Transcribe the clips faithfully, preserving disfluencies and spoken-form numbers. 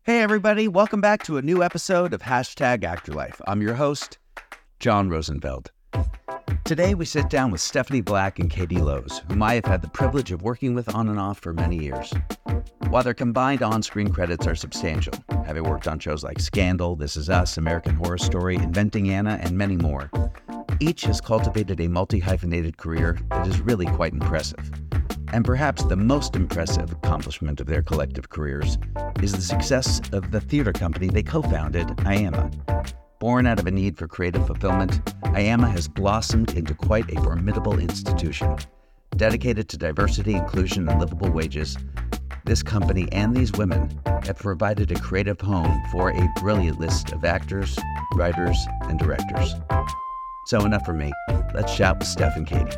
Hey everybody, welcome back to a new episode of Hashtag Actorlife. I'm your host, John Rosenfeld. Today we sit down with Stephanie Black and Katie Lowes, whom I have had the privilege of working with on and off for many years. While their combined on-screen credits are substantial, having worked on shows like Scandal, This Is Us, American Horror Story, Inventing Anna, and many more, each has cultivated a multi-hyphenated career that is really quite impressive. And perhaps the most impressive accomplishment of their collective careers is the success of the theater company they co-founded, I A M A. Born out of a need for creative fulfillment, I A M A has blossomed into quite a formidable institution. Dedicated to diversity, inclusion, and livable wages, this company and these women have provided a creative home for a brilliant list of actors, writers, and directors. So enough for me. Let's chat with Steph and Katie.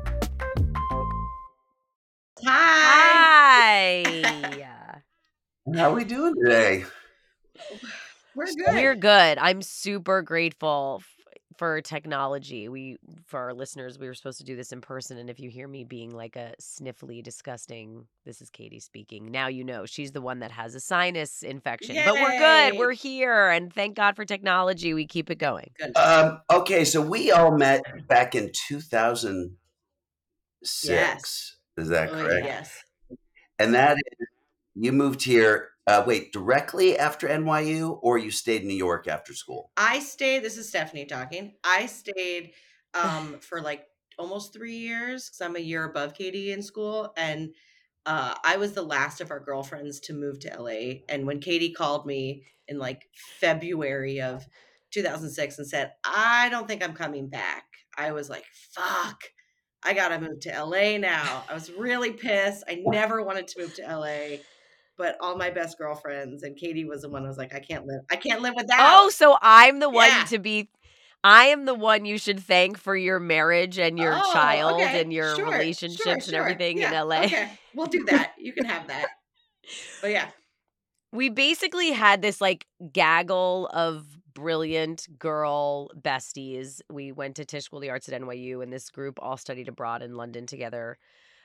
Hi. Hi. How are we doing today? We're good. We're good. I'm super grateful f- for technology. We, for our listeners, we were supposed to do this in person. And if you hear me being like a sniffly, disgusting, this is Katie speaking. Now you know she's the one that has a sinus infection. But we're good. Yay. We're here. And thank God for technology. We keep it going. Good. Um, okay, so we all met back in two thousand six. Yes. Is that Oh, correct? yes. And that is, you moved here, uh, wait, directly after N Y U, or you stayed in New York after school? I stayed, this is Stephanie talking. I stayed um, for like almost three years because I'm a year above Katie in school. And uh, I was the last of our girlfriends to move to L A. And when Katie called me in like February of two thousand six and said, I don't think I'm coming back, I was like, fuck, I got to move to L A now. I was really pissed. I never wanted to move to L A, but all my best girlfriends, and Katie was the one who was like, I can't live. I can't live without. Oh, so I'm the one Yeah. to be. I am the one you should thank for your marriage and your Oh, child okay. and your Sure, relationships sure, and sure. everything in Yeah, L A. Okay, we'll do that. You can have that. But yeah. We basically had this like gaggle of brilliant girl besties. We went to Tisch School of the Arts at N Y U, and this group all studied abroad in London together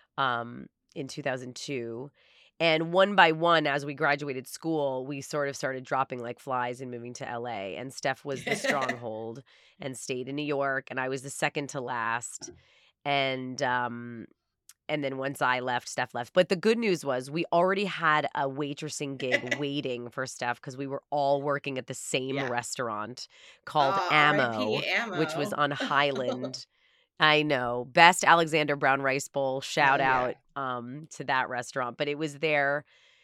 um, in two thousand two. And one by one, as we graduated school, we sort of started dropping like flies and moving to L A. And Steph was the stronghold and stayed in New York, and I was the second to last. And um, and then once I left, Steph left. But the good news was we already had a waitressing gig waiting for Steph because we were all working at the same Yeah. restaurant called Oh, Ammo, R I P Ammo. which was on Highland. I know. Best Alexander Brown Rice Bowl. Shout Hell yeah. out um, to that restaurant. But it was there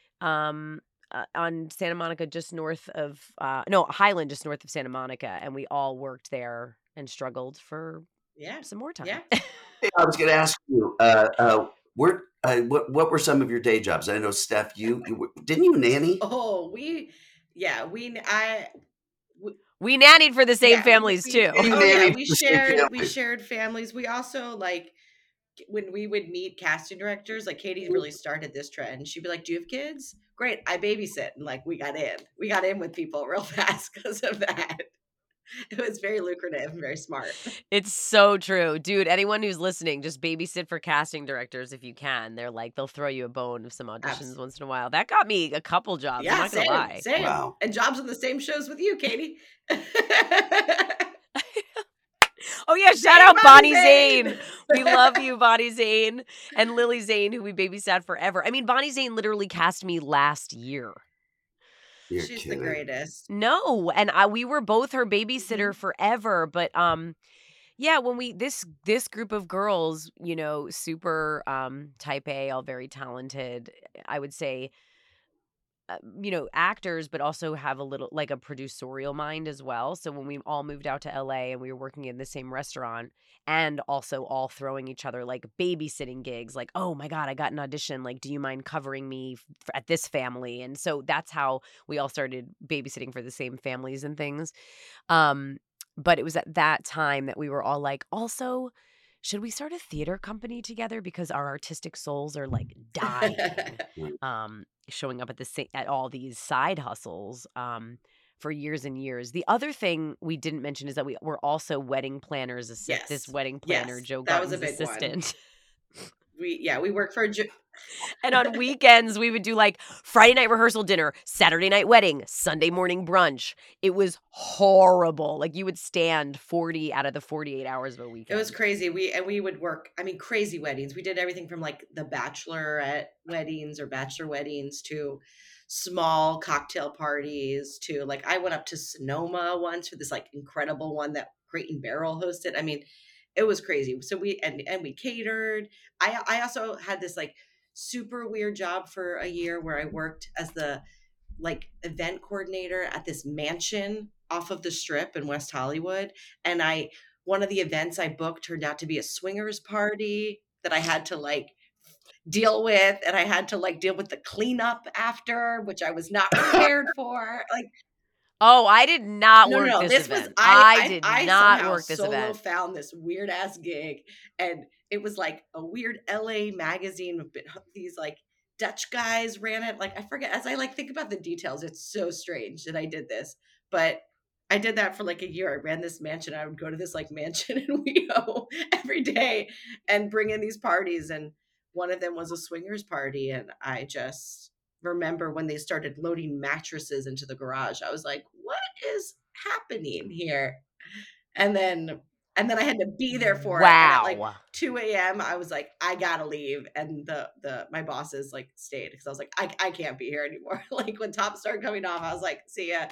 um, uh, on Santa Monica, just north of, uh, no, Highland, just north of Santa Monica. And we all worked there and struggled for Yeah. some more time. Yeah. Hey, I was going to ask you, uh, uh, where, uh, what, what were some of your day jobs? I know, Steph, you, you were- didn't you nanny? Oh, we, yeah, we, I, we, We nannied for the same yeah, we- families we- too. Oh yeah, Nanny we for the same shared, we family. shared families. We also like when we would meet casting directors, like Katie really started this trend. She'd be like, do you have kids? Great. I babysit. And like, we got in, we got in with people real fast because of that. It was very lucrative and very smart. It's so true. Dude, anyone who's listening, just babysit for casting directors if you can. They're like, they'll throw you a bone of some auditions Absolutely. once in a while. That got me a couple jobs. Yeah, I'm not same, gonna lie. same. Wow. And jobs on the same shows with you, Katie. Oh yeah, shout Hey, out Bonnie Bonnie Zane. Zane. We love you, Bonnie Zane. And Lily Zane, who we babysat forever. I mean, Bonnie Zane literally cast me last year. You're She's kidding. the greatest. No, and I we were both her babysitter Mhm. forever, but um yeah, when we this this group of girls, you know, super um type A, all very talented, I would say uh, you know, actors, but also have a little like a producerial mind as well. So when we all moved out to L A and we were working in the same restaurant and also all throwing each other like babysitting gigs, like, oh my God, I got an audition. Like, do you mind covering me f- at this family? And so that's how we all started babysitting for the same families and things. Um, but it was at that time that we were all like, also, should we start a theater company together because our artistic souls are like dying? um, showing up at the sa- at all these side hustles um, for years and years. The other thing we didn't mention is that we were also wedding planners. Assi- Yes. This wedding planner, Yes, Joe that was a Garton's big one. assistant. We yeah, we worked for jo- And on weekends, we would do like Friday night rehearsal dinner, Saturday night wedding, Sunday morning brunch. It was horrible. Like you would stand forty out of the forty-eight hours of a It was weekend. crazy. We and we would work. I mean, crazy weddings. We did everything from like the bachelorette weddings or bachelor weddings to small cocktail parties to like I went up to Sonoma once for this like incredible one that Crate and Barrel hosted. I mean, it was crazy. So we and and we catered. I I also had this like super weird job for a year where I worked as the like event coordinator at this mansion off of the strip in West Hollywood. And I, one of the events I booked turned out to be a swingers party that I had to like deal with. And I had to like deal with the cleanup after, which I was not prepared for. Like, Oh, I did not no, work no, no. this, This event. was I. I did I, I not somehow work this solo event. found this weird ass gig, and it was like a weird L A magazine. With these like Dutch guys ran it. Like I forget. As I like think about the details, it's so strange that I did this, but I did that for like a year. I ran this mansion. I would go to this like mansion in WeHo every day and bring in these parties, and one of them was a swingers party, and I just remember when they started loading mattresses into the garage. I was like, what is happening here? And then and then I had to be there for it. And at like Wow. two a.m. I was like, I gotta leave. And the the my bosses like stayed because I was like, I, I can't be here anymore. Like when Top started coming off, I was like, see ya.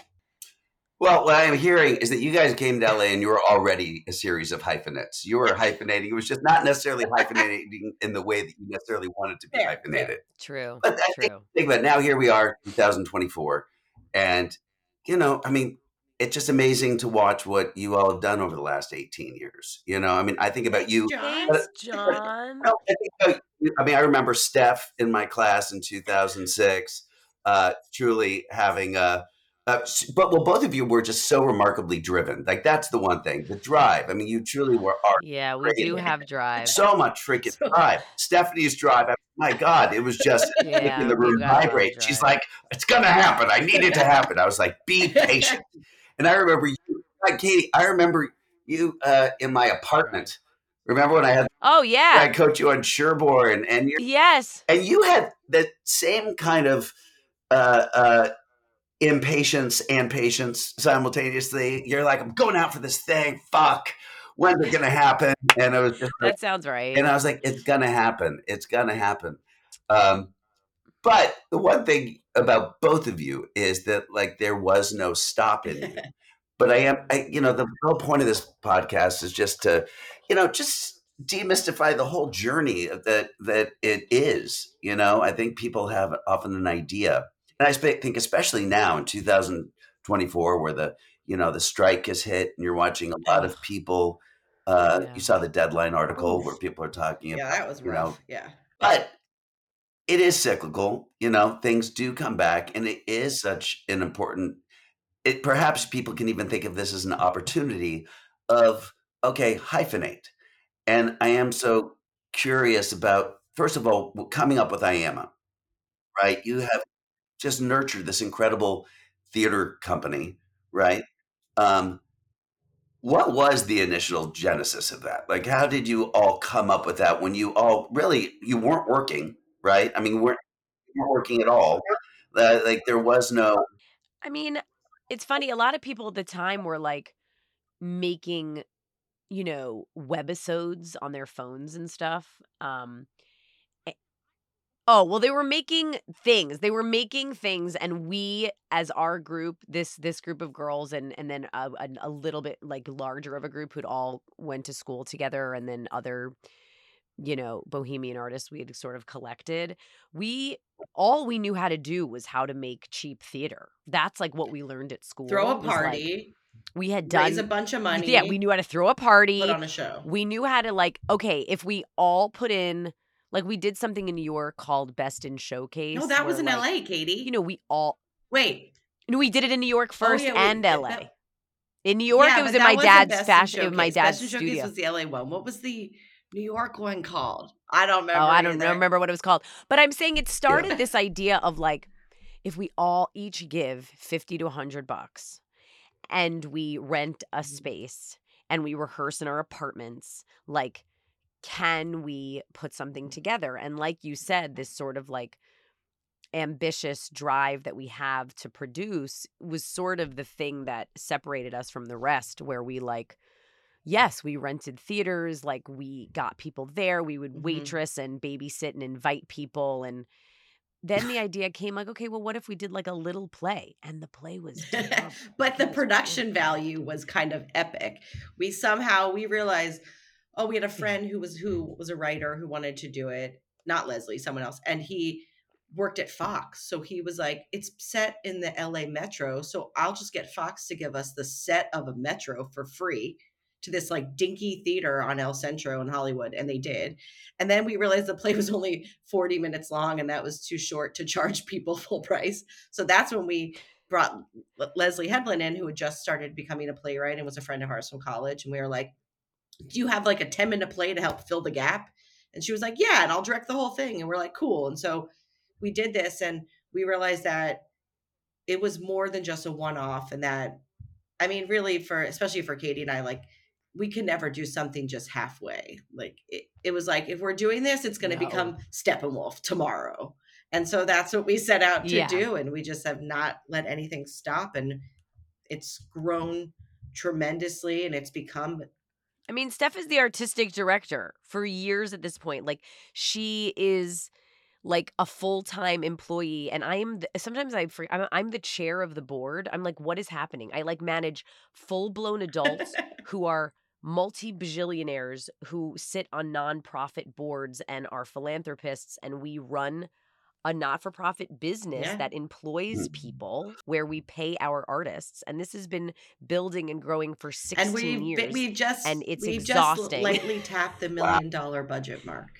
Well, what I'm hearing is that you guys came to L A and you were already a series of hyphenates. You were hyphenating. It was just not necessarily hyphenating in the way that you necessarily wanted to be Fair, hyphenated. fair. True. But I think, True. think about it, now here we are, twenty twenty-four, and you know, I mean, it's just amazing to watch what you all have done over the last eighteen years. You know, I mean, I think about Thanks, you. John. Thanks, John. No, I, think about you- I mean, I remember Steph in my class in two thousand six, uh, truly having a. Uh, but well, both of you were just so remarkably driven. Like that's the one thing, the drive. I mean, you truly were. Are Yeah, we do great. have drive. So much freaking So- drive. Stephanie's drive. I- My God, it was just making Yeah, the you room got a lot of vibrate. She's drive. like, "It's gonna happen. I need it to happen." I was like, "Be patient." And I remember you, like Katie. I remember you uh, in my apartment. Remember when I had Oh I yeah. coached you on Sherborne, and you Yes. and you had the same kind of uh, uh, impatience and patience simultaneously. You're like, I'm going out for this thing. Fuck, when's it gonna happen? And it was just like, That sounds right. and I was like, it's gonna happen. It's gonna happen. Um, but the one thing about both of you is that like there was no stop in you. But I am, I, you know, the whole point of this podcast is just to, you know, just demystify the whole journey that that it is. You know, I think people have often an idea, and I spe- think especially now in two thousand twenty-four, where the you know the strike has hit, and you're watching a lot Ugh. of people. Uh, Yeah. You saw the Deadline article Oof. where people are talking Yeah, about, that was you rough. know, Yeah. but it is cyclical. You know, things do come back, and it is such an important. It perhaps people can even think of this as an opportunity of okay, hyphenate. And I am so curious about first of all coming up with IAMA, right? You have just nurtured this incredible theater company, right? Um, what was the initial genesis of that? Like, how did you all come up with that when you all really you weren't working, right? I mean, you weren't, you weren't working at all. Uh, like, there was no. I mean, it's funny. A lot of people at the time were like making, you know, webisodes on their phones and stuff. Um, eh, oh, well, they were making things. They were making things, and we, as our group, this this group of girls, and and then a, a, a little bit like larger of a group who'd all went to school together, and then other, you know, bohemian artists we had sort of collected. We all we knew how to do was how to make cheap theater. That's like what we learned at school. Throw a was, like, party, we had raise a done bunch of money. yeah, we knew how to throw a put party. on a show. We knew how to like, okay, if we all put in, like we did something in New York called Best in Showcase. No, that was where, in like, L A, Katie. You know, we all Wait. no, we did it in New York first Oh, yeah, wait, and that- L A. that- In New York, yeah, it was but in that my wasn't dad's Best in fashion, in my Showcase. dad's Best in Showcase studio. was the L A one. What was the New York one called? I don't remember. Oh, I don't either. know, remember what it was called. But I'm saying it started Yeah. this idea of like, if we all each give fifty to a hundred bucks and we rent a space and we rehearse in our apartments, like can we put something together? And like you said, this sort of like ambitious drive that we have to produce was sort of the thing that separated us from the rest, where we like, yes, we rented theaters, like we got people there, we would Mhm. waitress and babysit and invite people. And then the idea came like, okay, well, what if we did like a little play? And the play was terrible. But It the was production really value bad. was kind of epic. We somehow we realized, oh, we had a friend who was who was a writer who wanted to do it, not Leslie, someone else, and he worked at Fox. So he was like, it's set in the L A Metro, so I'll just get Fox to give us the set of a Metro for free to this like dinky theater on El Centro in Hollywood, and they did. And then we realized the play was only forty minutes long and that was too short to charge people full price. So that's when we brought Leslie Headland in, who had just started becoming a playwright and was a friend of ours from college. And we were like, do you have like a ten minute play to help fill the gap? And she was like, yeah, and I'll direct the whole thing. And we're like, cool. And so we did this, and we realized that it was more than just a one off. And that, I mean, really, for especially for Katie and I, like, we can never do something just halfway. Like, it, it was like, if we're doing this, it's going to No. become Steppenwolf tomorrow. And so that's what we set out to Yeah. do. And we just have not let anything stop. And it's grown tremendously, and it's become I mean, Steph is the artistic director for years at this point. Like, she is like a full-time employee, and I am the, sometimes I for, I'm, I'm the chair of the board. I'm like, what is happening? I like manage full-blown adults who are multi-bajillionaires who sit on nonprofit boards and are philanthropists, and we run a not-for-profit business Yeah. that employs people where we pay our artists. And this has been building and growing for and sixteen we've years. we just and it's we've just exhausting. lightly tapped the million dollar budget mark.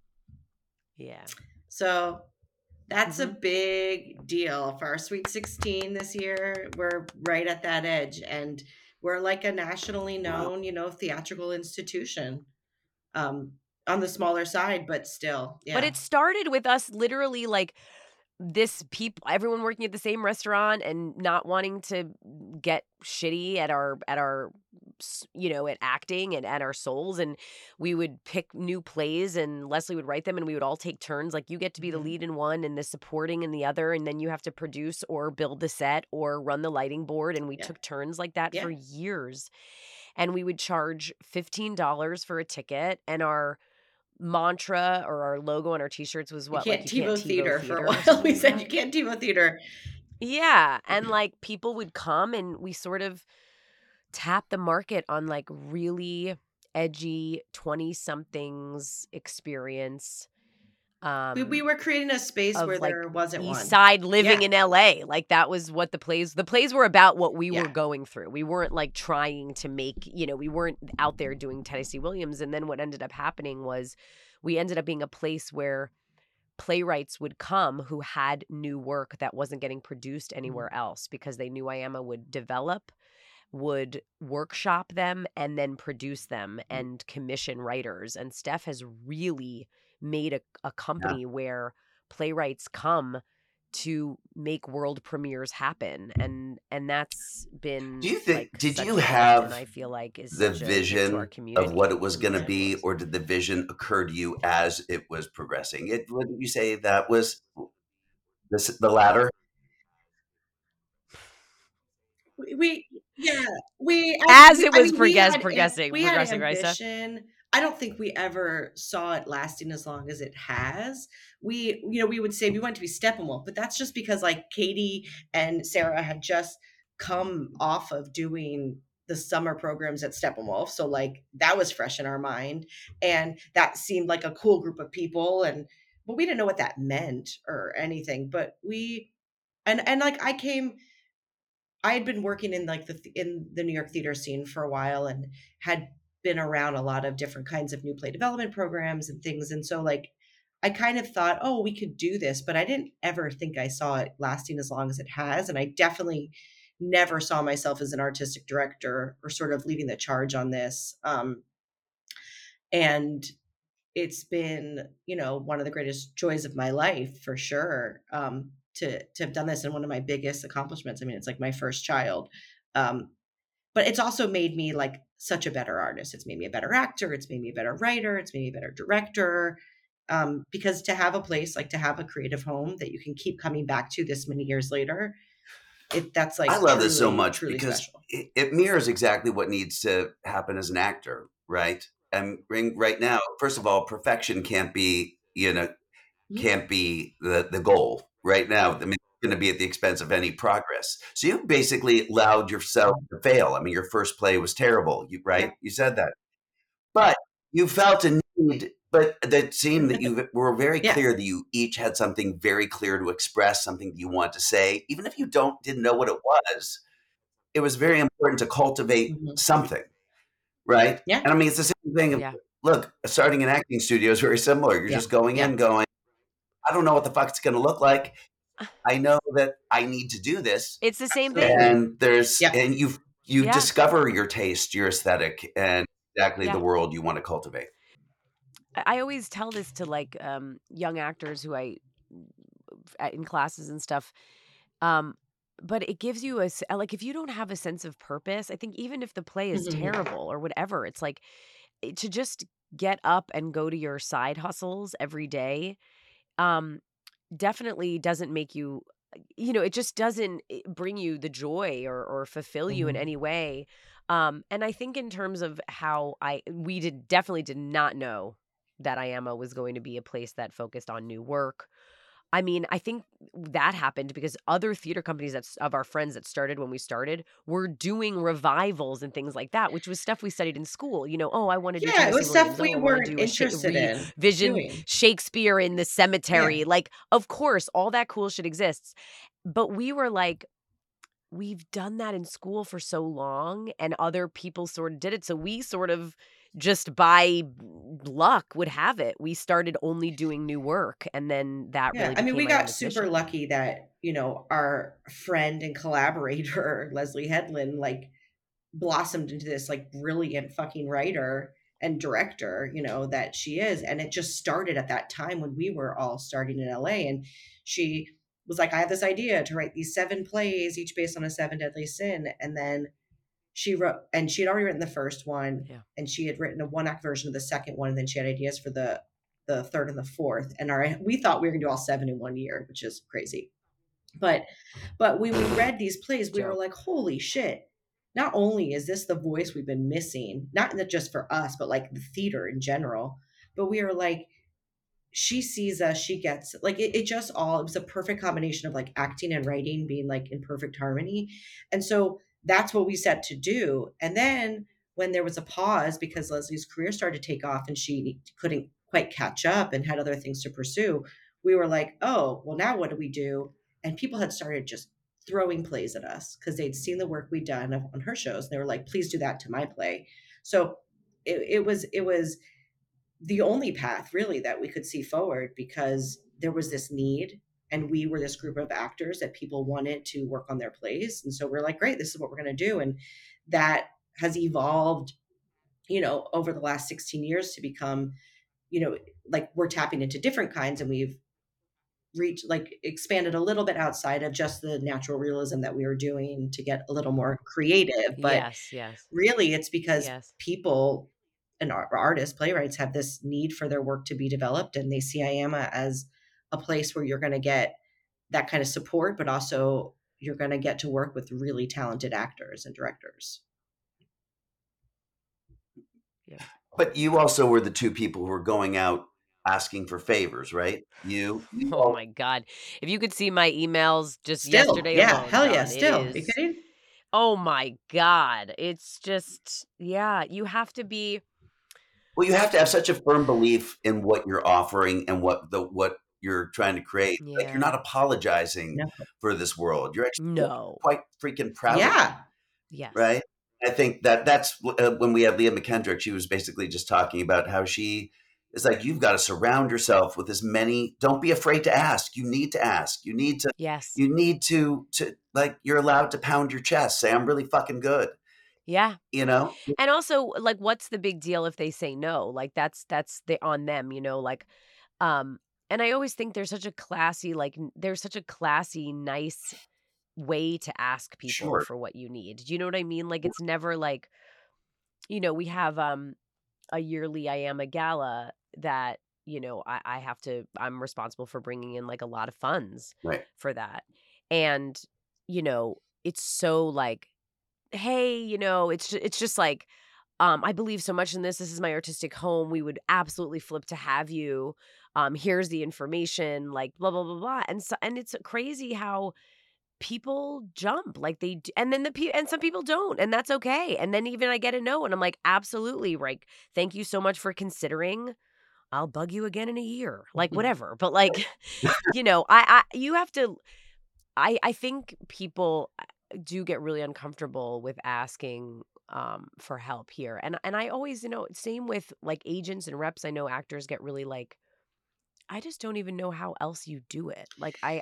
Yeah. So that's a Mhm. big deal for our Sweet sixteen this year. We're right at that edge, and we're like a nationally known, you know, theatrical institution. Um, on the smaller side, but still, yeah. But it started with us literally like this people everyone working at the same restaurant and not wanting to get shitty at our at our s- you know at acting and at our souls, and we would pick new plays and Leslie would write them and we would all take turns, like, you get to be the Mhm. lead in one and the supporting in the other, and then you have to produce or build the set or run the lighting board, and we Yeah. took turns like that Yeah. for years. And we would charge fifteen dollars for a ticket, and our mantra or our logo on our t-shirts was You what, can't like, you can't TiVo TiVo theater theater for a or while. something We like said that. you can't TiVo theater. Yeah, and like people would come and we sort of tap the market on like really edgy twenty somethings experience We we um were creating a space of where like there wasn't East one. Side living Yeah. in L A. Like, that was what the plays the plays were about, what we Yeah. were going through. We weren't like trying to make, you know, we weren't out there doing Tennessee Williams. And then what ended up happening was we ended up being a place where playwrights would come who had new work that wasn't getting produced anywhere else, because they knew I A M A would develop, would workshop them, and then produce them and commission writers. And Steph has really made a, a company where playwrights come to make world premieres happen, and and that's been Do you think like did such you a gift, have and I feel like is the such a gift to our vision community. of what it was and going to the be, mentors. or did the vision occur to you as it was progressing? It wouldn't you say that was this, the latter? We, we yeah, we As we it I was mean, we progress had am progressing we had progressing, right, Steph? ambition. I don't think we ever saw it lasting as long as it has. We, you know, we would say we want to be Steppenwolf, but that's just because like Katie and Sarah had just come off of doing the summer programs at Steppenwolf. So like that was fresh in our mind, and that seemed like a cool group of people, and but we didn't know what that meant or anything. But we and and like I came I had been working in like the th- in the New York theater scene for a while and had been around a lot of different kinds of new play development programs and things. And so like I kind of thought, oh, we could do this, but I didn't ever think I saw it lasting as long as it has. And I definitely never saw myself as an artistic director or sort of leading the charge on this. Um, and it's been, you know, one of the greatest joys of my life for sure. Um, to to have done this, and one of my biggest accomplishments. I mean, it's like my first child. Um, but it's also made me like such a better artist. It's made me a better actor. It's made me a better writer. It's made me a better director. Um, because to have a place, like to have a creative home that you can keep coming back to this many years later, it that's like I love truly, this so much truly because special. it, it mirrors exactly what needs to happen as an actor, right? And right now, first of all, perfection can't be, you know, can't be the, the goal right now. I mean, it's going to be at the expense of any progress. So you basically allowed yourself to fail. I mean, your first play was terrible, you, right? Yeah. You said that. But you felt a need, but that seemed that you were very Yeah. clear that you each had something very clear to express, something that you want to say. Even if you don't didn't know what it was, it was very important to cultivate Mhm. something, right? Yeah. And I mean, it's the same thing. of- Yeah. Look, starting an acting studio is very similar. You're Yeah. just going Yeah. in, going, I don't know what the fuck it's going to look like. I know that I need to do this, It's the same thing. Absolutely. and there's Yeah. and you you Yeah. discover your taste, your aesthetic, and exactly Yeah. the world you want to cultivate. I I always tell this to like um, young actors who I at- in classes and stuff. Um, but it gives you a s- like if you don't have a sense of purpose, I think even if the play is Mhm. terrible or whatever, it's like eh, to just get up and go to your side hustles every day. Um, definitely doesn't make you you know it just doesn't eh, bring you the joy or or fulfill you in Mhm. any way. Um and I think in terms of how I we did definitely did not know that I am a was going to be a place that focused on new work. I mean, I think that happened because other theater companies that's of our friends that started when we started were doing revivals and things like that, which was stuff we studied in school. You know, oh, I want to do Yeah, it Tennessee was stuff Williams. Oh, we I want to weren't do a sh- interested in revision doing. Shakespeare in the Yeah. cemetery. Like, of course, all that cool shit exists. But we were like, we've done that in school for so long and other people sort of did it. So we sort of just by luck would have it. We started only doing new work and then that Yeah. really I mean, became we my got honest super mission. lucky that, you know, our friend and collaborator, Leslie Headland, like blossomed into this like brilliant fucking writer and director, you know, that she is. And it just started at that time when we were all starting in L A. And she was like, I have this idea to write these seven plays, each based on a seven deadly sin. And then she wrote, and she had already written the first one, Yeah. and she had written a one act version of the second one. And then she had ideas for the the third and the fourth. And our we thought we were gonna do all seven in one year, which is crazy. But but when we read these plays, we were Joke. like, holy shit. Not only is this the voice we've been missing, not just for us, but like the theater in general, but we are like, she sees us, she gets like it, it just all it was a perfect combination of like acting and writing being like in perfect harmony. And so that's what we set to do. And then when there was a pause because Leslie's career started to take off and she couldn't quite catch up and had other things to pursue, we were like, oh, well, now what do we do? And people had started just throwing plays at us because they'd seen the work we'd done on her shows. They were like, please do that to my play. So it, it was it was the only path really that we could see forward because there was this need and we were this group of actors that people wanted to work on their plays. And so we're like, great, this is what we're going to do. And that has evolved, you know, over the last sixteen years to become, you know, like we're tapping into different kinds and we've reached like expanded a little bit outside of just the natural realism that we were doing to get a little more creative. But Yes, yes. really it's because Yes. people and ar- artists, playwrights have this need for their work to be developed and they see I A M A as a place where you're going to get that kind of support, but also you're going to get to work with really talented actors and directors. Yeah. But you also were the two people who were going out asking for favors, right? You, you Oh all, my God. If you could see my emails just Still, yesterday yeah, alone, hell yeah, John, it still. Are you is, kidding? oh my God. It's just, yeah, you have to be, well, you have to have such a firm belief in what you're offering and what the what you're trying to create. Like you're yeah, not apologizing No. for this world. You're actually no. quite freaking proud of it, Yeah. Yes. right? I think that that's uh, when we had Leah McKendrick. She was basically just talking about how she is like, you've got to surround yourself with as many. Don't be afraid to ask. You need to ask. You need to. Yes. You need to to like. You're allowed to pound your chest. Say, I'm really fucking good. Yeah. You know. And also, like, what's the big deal if they say no? Like, that's, that's the, on them, you know, like, um, and I always think there's such a classy, like, n- there's such a classy, nice way to ask people Sure. for what you need. Do you know what I mean? Like, it's never like, you know, we have um a yearly I Am a Gala that, you know, I, I have to, I'm responsible for bringing in like a lot of funds Right. for that. And, you know, it's so like, hey, you know, it's ju- it's just like, um, I believe so much in this. This is my artistic home. We would absolutely flip to have you. Um, here's the information, like blah blah blah blah. And so, and it's crazy how people jump like they d- and then the pe- and some people don't, and that's okay. And then even I get a no, and I'm like, absolutely, like, thank you so much for considering. I'll bug you again in a year, like whatever. But like, you know, I, I you have to. I I think people uh, do get really uncomfortable with asking um for help here. And and I always, you know, same with like agents and reps. I know actors get really like, I just don't even know how else you do it. Like I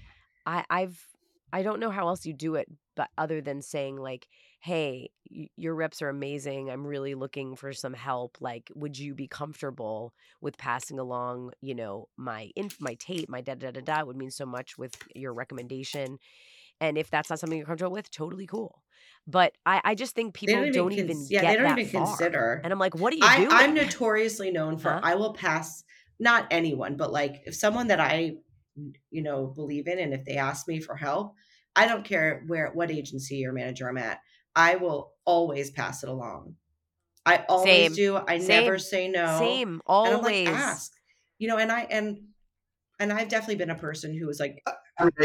I I've I don't know how else you do it, but other than saying like, "Hey, y- your reps are amazing. I'm really looking for some help. Like, would you be comfortable with passing along, you know, my inf my tape, my da da da da would mean so much with your recommendation." And if that's not something you're comfortable with, totally cool. But I I just think They people don't even don't cons even yeah, they get don't that even far. And consider. I'm like, "What are you I I'm doing?" notoriously known Huh? for I will pass not anyone, but like if someone that I you know believe in and if they ask me for help, I don't care where what agency or manager I'm at. I will always pass it along. I always Same. do. I never Same. say no. Same. And I'm like, Always. ask. You know, and I and and I've definitely been a person who was like, I mean,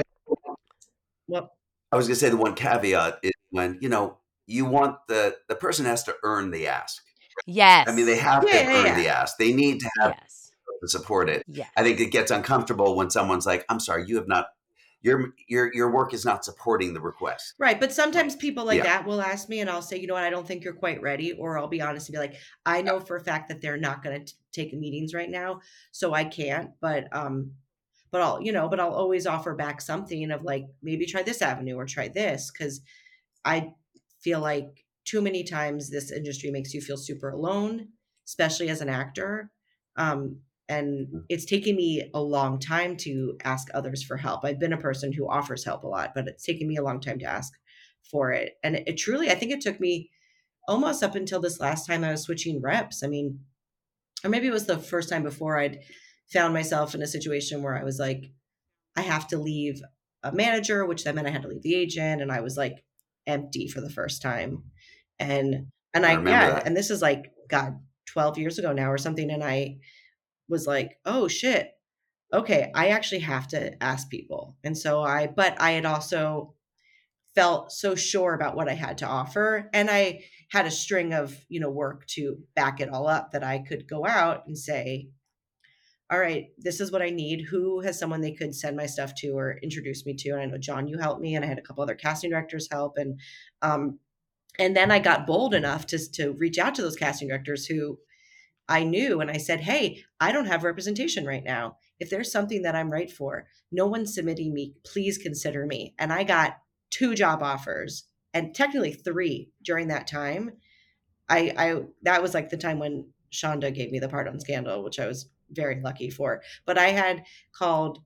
well, I was gonna say the one caveat is when, you know, you want the the person has to earn the ask. I mean, they Yes. have to yeah, have yeah, earned yeah. the ask. They need to have Yes. to support it. I think Yes. it gets uncomfortable when someone's like, "I'm sorry, you have not your your your work is not supporting the request." Right. But Right. sometimes people like Yeah. that will ask me and I'll say, you know what, I don't think you're quite ready. Or I'll be honest and be like, I know for a fact that they're not going to take meetings right now. So I can't, but, um, but I'll, you know, but I'll always offer back something of like, maybe try this avenue or try this. Cause I feel like too many times this industry makes you feel super alone, especially as an actor. Um, and Mhm. it's taken me a long time to ask others for help. I've been a person who offers help a lot, but it's taken me a long time to ask for it. And it, it truly, I think it took me almost up until this last time I was switching reps. I mean, or maybe it was the first time before I'd found myself in a situation where I was like, I have to leave a manager, which then meant I had to leave the agent, and I was like empty for the first time. And and I I remember yeah, that. and this is like God, twelve years ago now or something. And I was like, oh shit, okay, I actually have to ask people. And so I, but I had also felt so sure about what I had to offer. And I had a string of, you know, work to back it all up that I could go out and say, all right, this is what I need. Who has someone they could send my stuff to or introduce me to? And I know John, you helped me, and I had a couple other casting directors help. And um, and then I got bold enough to to reach out to those casting directors who I knew, and I said, hey, I don't have representation right now. If there's something that I'm right for, no one's submitting me. Please consider me. And I got two job offers, and technically three during that time. I I that was like the time when Shonda gave me the part on Scandal, which I was very lucky for. But I had called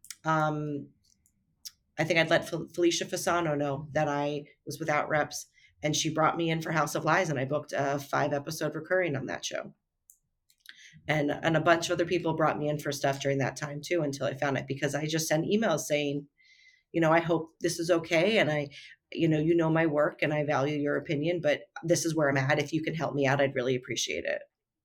um I think I'd let Fel- Felicia Fasano know that I was without reps, and she brought me in for House of Lies, and I booked a five episode recurring on that show. And and a bunch of other people brought me in for stuff during that time too until I found it, because I just sent emails saying, you know, I hope this is okay, and I you know, you know my work and I value your opinion, but this is where I'm at. If you can help me out, I'd really appreciate it.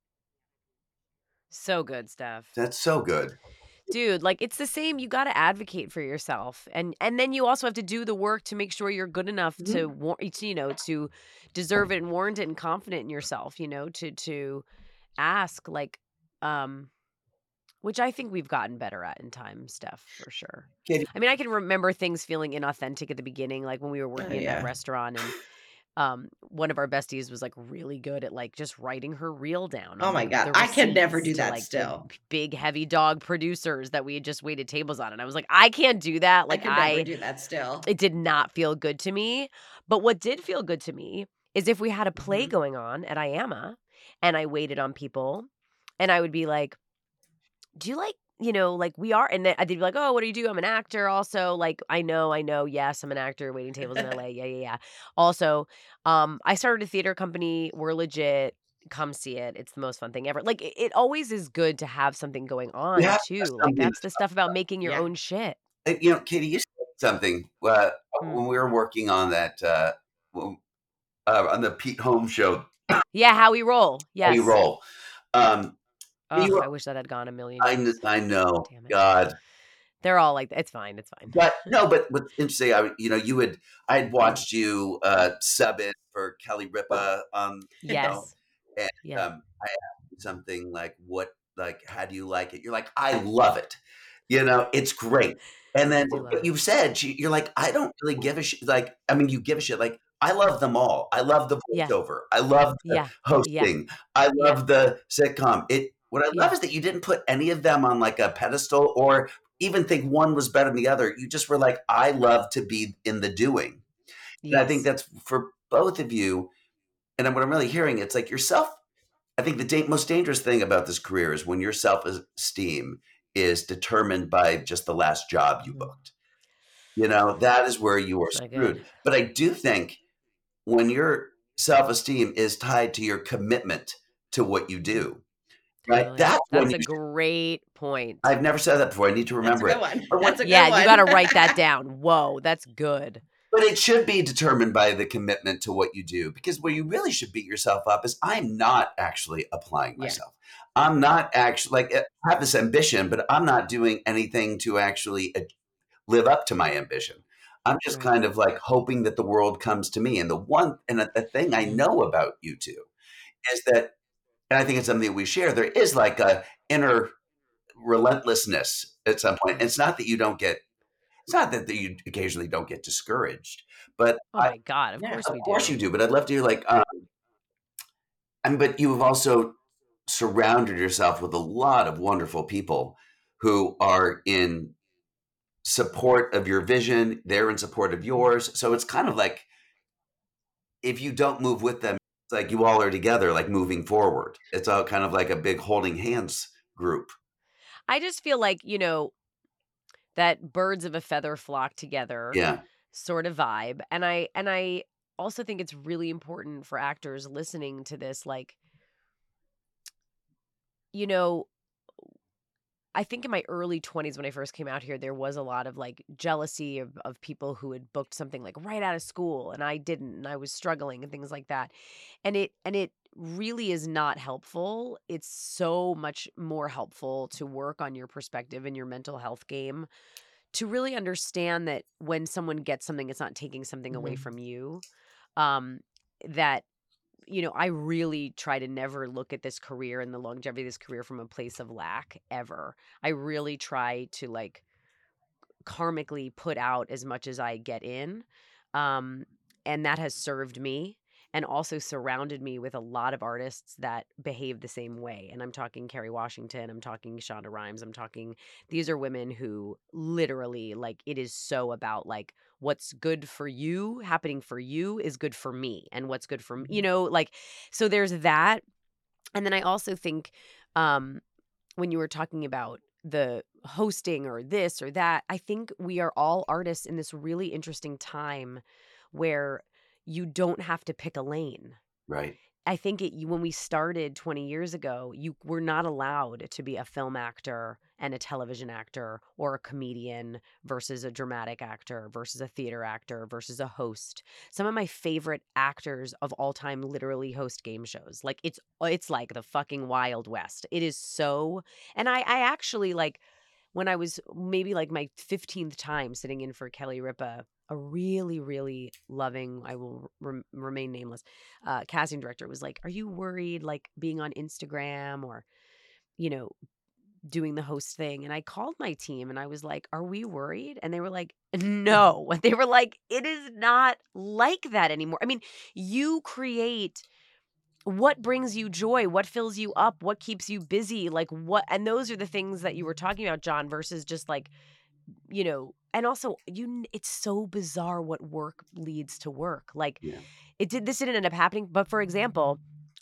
So good stuff. That's so good. Dude, like it's the same, you got to advocate for yourself. And and then you also have to do the work to make sure you're good enough to Mhm. war- to, you know, to deserve it and warrant it and confident in yourself, you know, to to ask like um which I think we've gotten better at in time, Steph, for sure. Katie, I mean, I can remember things feeling inauthentic at the beginning, like when we were Oh working in that yeah. restaurant, and um one of our besties was like really good at like just writing her reel down Oh on my the god, the I could never receipts do to that like the still. b- big heavy dog producers that we had just waited tables on. And I was like, I can't do that. I Like could never I do that still. it did not feel good to me. But what did feel good to me is if we had a play Mhm. going on at I A M A and I waited on people and I would be like, do you like you know, like we are, and then they'd be like, "Oh, what do you do? I'm an actor." Also, like, I know, I know. Yes, I'm an actor. Waiting tables in L A. Yeah, yeah, yeah. Also, um, I started a theater company. We're legit. Come see it. It's the most fun thing ever. Like, it, it always is good to have something going You on have to have too. Like, something that's to the talk stuff about making your Yeah. own shit. about. You know, Katie, you said something uh, Hmm. when we were working on that uh, w- uh, on the Pete Holmes show. Yeah, how we roll. How you Yes. roll. Um, Ugh, you, I wish that had gone a million I, kn- years. I know, Damn it. God. They're all like, it's fine. It's fine. But no, but what's interesting, I, you know, you would, I had watched you uh, sub in for Kelly Ripa, um, you know, Yes. and Yeah. um, I asked you something like, "What, like, how do you like it?" You're like, "I love it," you know, it's great. And I then do love but it. you said she, you're like, "I don't really give a shit." Like, I mean, you give a shit. Like, I love them all. I love the Yeah. voiceover. I love the Yeah. Yeah. hosting. I Yeah. love the sitcom. It. What I love Yeah. is that you didn't put any of them on like a pedestal or even think one was better than the other. You just were like, I love to be in the doing. And I think Yes. that's for both of you. And then what I'm really hearing, it's like yourself. I think the da- most dangerous thing about this career is when your self esteem is determined by just the last job you Mm. booked. You know, that is where you are It's not good. screwed. But I do think when your self esteem is tied to your commitment to what you do, right? Totally. That's when That's you a great point. I've never said that before. I need to That's a remember good it. one. But when, That's a good Yeah, one. you got to write that down. Whoa, that's good. But it should be determined by the commitment to what you do, because where you really should beat yourself up is I'm not actually applying Yeah. myself. I'm not actually like I have this ambition, but I'm not doing anything to actually uh, live up to my ambition. I'm just Right. kind of like hoping that the world comes to me. And the one and the the thing I know about you two is that, and I think it's something that we share, there is like a inner relentlessness at some point. Yeah. It's not that you don't get it's not that you occasionally don't get discouraged, but Oh I, my God, of Yeah. course of we course do. you do. But I'd love to hear like, um, and but you have also surrounded yourself with a lot of wonderful people who are in support of your vision. They're in support of yours. So it's kind of like if you don't move with them, it's like you all are together, like moving forward. It's all kind of like a big holding hands group. I just feel like, you know, that birds of a feather flock together Yeah. sort of vibe. And I and I also think it's really important for actors listening to this, like, you know, I think in my early twenties when I first came out here, there was a lot of like jealousy of, of people who had booked something like right out of school and I didn't, and I was struggling and things like that. And it and it really is not helpful. It's so much more helpful to work on your perspective and your mental health game, to really understand that when someone gets something, it's not taking something away Mhm. from you. Um, that you know, I really try to never look at this career and the longevity of this career from a place of lack ever. I really try to like karmically put out as much as I get in. Um, and that has served me and also surrounded me with a lot of artists that behave the same way. And I'm talking Kerry Washington, I'm talking Shonda Rhimes, I'm talking, these are women who literally, like, it is so about like what's good for you happening for you is good for me, and what's good for me, you know, like, so there's that. And then I also think, um, when you were talking about the hosting or this or that, I think we are all artists in this really interesting time where you don't have to pick a lane. Right. I think it, when we started twenty years ago, you were not allowed to be a film actor and a television actor or a comedian versus a dramatic actor versus a theater actor versus a host. Some of my favorite actors of all time literally host game shows. Like it's it's like the fucking Wild West. It is so, and I I actually like when I was maybe like my fifteenth time sitting in for Kelly Ripa, a really, really loving, I will rem- remain nameless, uh, casting director was like, "Are you worried, like being on Instagram or, you know, doing the host thing?" And I called my team and I was like, "Are we worried?" And they were like, "No." They were like, "It is not like that anymore." I mean, you create what brings you joy, what fills you up, what keeps you busy, like what, and those are the things that you were talking about, John, versus just like, you know, and also you, it's so bizarre what work leads to work. Like Yeah. it did, this didn't end up happening, but for example,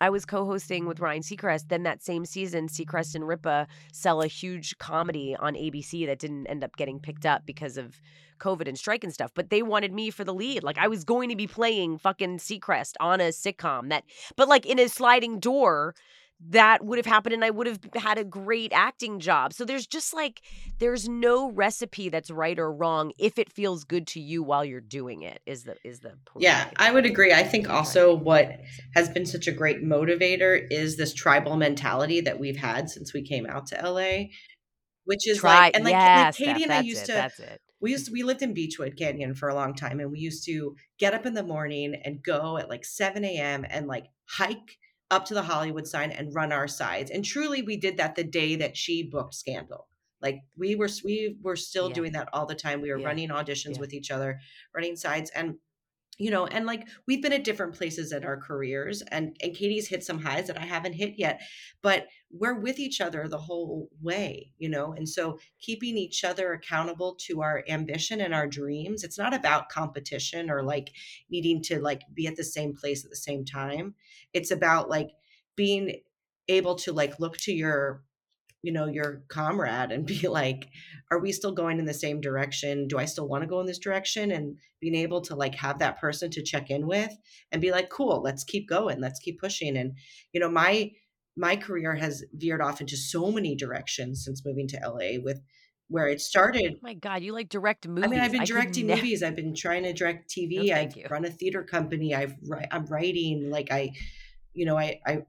I was co-hosting with Ryan Seacrest. Then that same season, Seacrest and Ripa sell a huge comedy on A B C that didn't end up getting picked up because of COVID and strike and stuff. But they wanted me for the lead. Like I was going to be playing fucking Seacrest on a sitcom that, but like in a sliding door, that would have happened and I would have had a great acting job. So there's just like, there's no recipe that's right or wrong if it feels good to you while you're doing it is the, is the point. Yeah, I would agree. I think also what has been such a great motivator is this tribal mentality that we've had since we came out to L A, which is Try, like, and like, yeah, like Katie Steph, and I that's used it, to, that's it. we used to, we lived in Beechwood Canyon for a long time, and we used to get up in the morning and go at like seven a.m. and like hike up to the Hollywood sign and run our sides. And truly we did that the day that she booked Scandal. Like we were, we were still Yeah. doing that all the time. We were Yeah. running auditions Yeah. with each other, running sides. And you know, and like we've been at different places in our careers, and and Katie's hit some highs that I haven't hit yet, but we're with each other the whole way, you know. And so keeping each other accountable to our ambition and our dreams, it's not about competition or like needing to like be at the same place at the same time. It's about like being able to like look to your, you know, your comrade and be like, are we still going in the same direction? Do I still want to go in this direction? And being able to like have that person to check in with and be like, cool, let's keep going. Let's keep pushing. And, you know, my, my career has veered off into so many directions since moving to L A, with where it started. Oh my God, you like direct movies. I mean, I've been I could directing ne- movies. I've been trying to direct T V. No, I've thank you. run a theater company. I've, ri- I'm writing, like I, you know, I, I,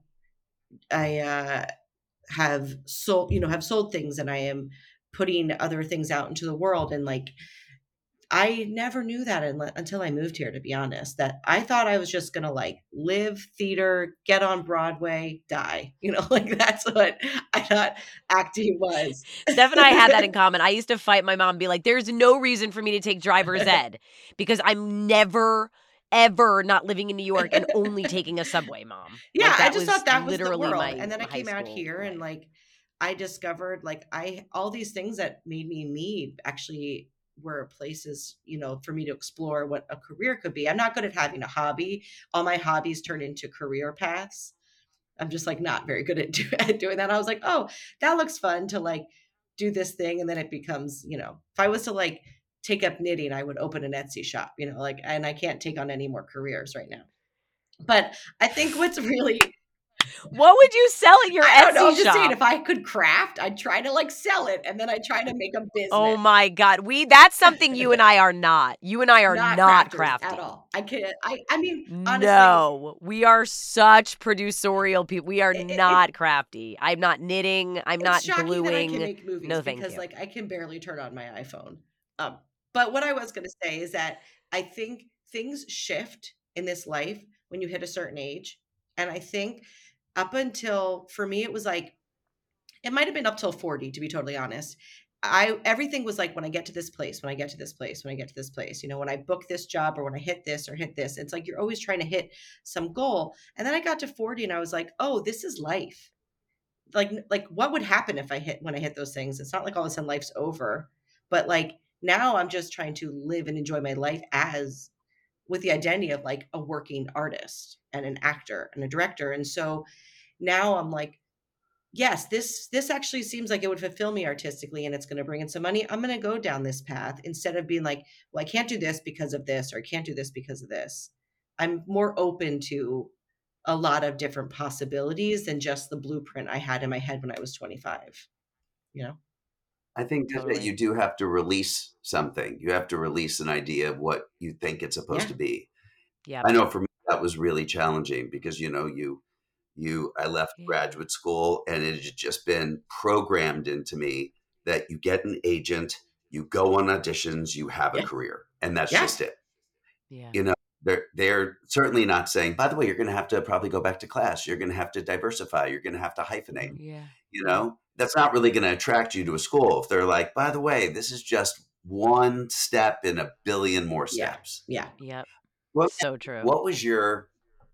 I, uh, have sold, you know, have sold things, and I am putting other things out into the world. And like, I never knew that unle- until I moved here, to be honest, that I thought I was just going to like live theater, get on Broadway, die, you know, like that's what I thought acting was. Steph and I had that in common. I used to fight my mom and be like, there's no reason for me to take driver's ed because I'm never, ever not living in New York and only taking a subway, Mom. Yeah, Like, I that just was thought that was the literally world. my And then I high came out school here and life. like I discovered like I all these things that made me me actually were places, you know, for me to explore what a career could be. I'm not good at having a hobby. All my hobbies turn into career paths. I'm just like not very good at, do, at doing that. I was like, oh, that looks fun to like do this thing. And then it becomes, you know, if I was to like take up knitting, I would open an Etsy shop, you know, like, and I can't take on any more careers right now. But I think what's really, What would you sell at your I don't Etsy know, I'm just shop? saying if I could craft, I'd try to like sell it, and then I try to make a business. Oh my God. We that's something you and I are not. You and I are not, not, crafters crafty at all. I can't. I. I mean, honestly, No, we are such producerial people. We are It- it- not crafty. I'm not knitting. I'm it's not shocking that I can gluing. make movies No, thank because you. like I can barely turn on my iPhone. Um, but what I was going to say is that I think things shift in this life when you hit a certain age, and I think up until for me it was like it might have been up till forty, to be totally honest. I everything was like when I get to this place, when I get to this place, when I get to this place, you know, when I book this job or when I hit this or hit this, it's like you're always trying to hit some goal. And then I got to forty and I was like, oh, this is life. Like like what would happen if I hit when I hit those things? It's not like all of a sudden life's over. But like now I'm just trying to live and enjoy my life as with the identity of like a working artist and an actor and a director. And so now I'm like, yes, this this actually seems like it would fulfill me artistically and it's going to bring in some money. I'm going to go down this path instead of being like, well, I can't do this because of this, or I can't do this because of this. I'm more open to a lot of different possibilities than just the blueprint I had in my head when I was twenty-five, you know? I think that Totally. you do have to release something. You have to release an idea of what you think it's supposed Yeah. to be. Yeah. I know for me that was really challenging because, you know, you you I left Yeah. graduate school and it had just been programmed into me that you get an agent, you go on auditions, you have a Yeah. career, and that's Yeah. just it. Yeah. You know, they're they're certainly not saying, by the way, you're going to have to probably go back to class. You're going to have to diversify. You're going to have to hyphenate. Yeah. You know, that's not really going to attract you to a school if they're like, by the way, this is just one step in a billion more Yeah. steps. Yeah. Yep. What So true. what was your,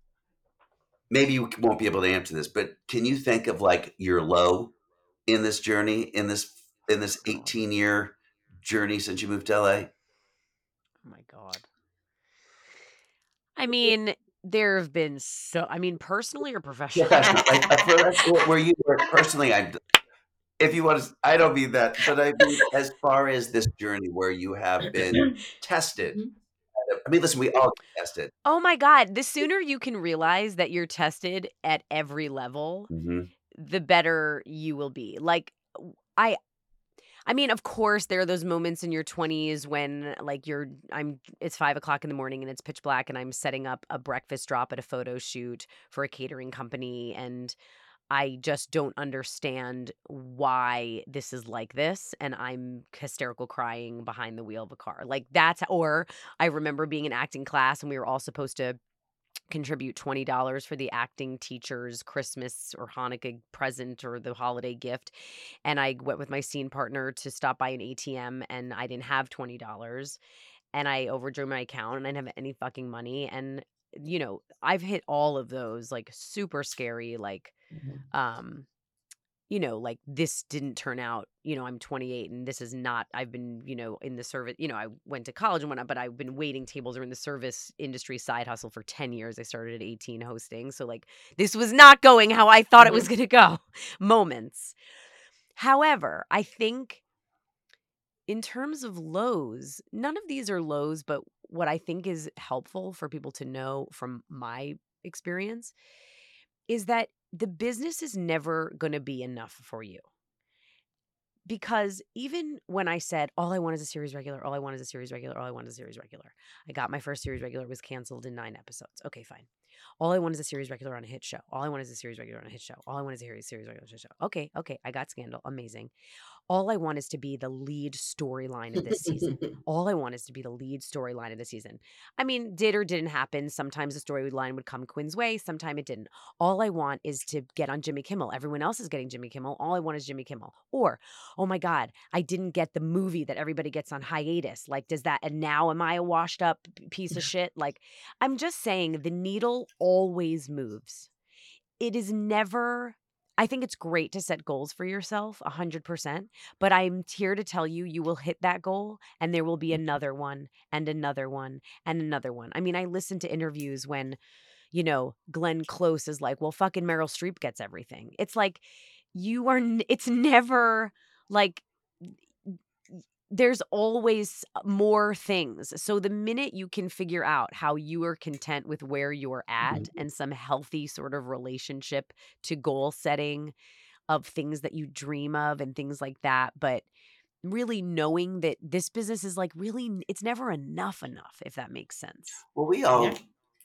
maybe you won't be able to answer this, but can you think of like your low in this journey, in this in this God. eighteen year journey since you moved to L A? Oh my God. I mean, There have been so, I mean, personally or professionally? Professional, like, uh, for that's where where you were personally, I if you want to, I don't mean that, but I mean as far as this journey where you have been tested. Mhm. I mean, listen, we all get tested. Oh my God. The sooner you can realize that you're tested at every level, Mhm. the better you will be. Like, w- I, I mean, of course, there are those moments in your twenties when, like, you're, I'm, it's five o'clock in the morning and it's pitch black and I'm setting up a breakfast drop at a photo shoot for a catering company. And I just don't understand why this is like this. And I'm hysterical crying behind the wheel of a car. Like, that's, or I remember being in acting class and we were all supposed to contribute twenty dollars for the acting teacher's Christmas or Hanukkah present or the holiday gift. And I went with my scene partner to stop by an A T M and I didn't have twenty dollars and I overdrew my account and I didn't have any fucking money. And, you know, I've hit all of those like super scary, like, Mhm. um, you know, like this didn't turn out, you know, I'm twenty-eight and this is not, I've been, you know, in the service, you know, I went to college and whatnot, but I've been waiting tables or in the service industry side hustle for ten years. I started at eighteen hosting. So like this was not going how I thought it was Mhm. going to go. Moments. However, I think in terms of lows, none of these are lows, but what I think is helpful for people to know from my experience is that the business is never going to be enough for you. Because even when I said, all I want is a series regular, all I want is a series regular, all I want is a series regular, I got my first series regular, it was canceled in nine episodes. Okay, fine. All I want is a series regular on a hit show. All I want is a series regular on a hit show. All I want is a series series regular on a hit show. Okay, okay, I got Scandal. Amazing. All I want is to be the lead storyline of this season. All I want is to be the lead storyline of the season. I mean, did or didn't happen. Sometimes the storyline would come Quinn's way. Sometimes it didn't. All I want is to get on Jimmy Kimmel. Everyone else is getting Jimmy Kimmel. All I want is Jimmy Kimmel. Or, oh my God, I didn't get the movie that everybody gets on hiatus. Like, does that, and now am I a washed up p- piece of shit? Like, I'm just saying the needle always moves. It is never, I think it's great to set goals for yourself one hundred percent, but I'm here to tell you, you will hit that goal and there will be another one and another one and another one. I mean, I listen to interviews when, you know, Glenn Close is like, well, fucking Meryl Streep gets everything. It's like, you are, n- it's never like, there's always more things. So the minute you can figure out how you are content with where you're at and some healthy sort of relationship to goal setting of things that you dream of and things like that, but really knowing that this business is like really, n- it's never enough enough, if that makes sense. Well, we all Yeah.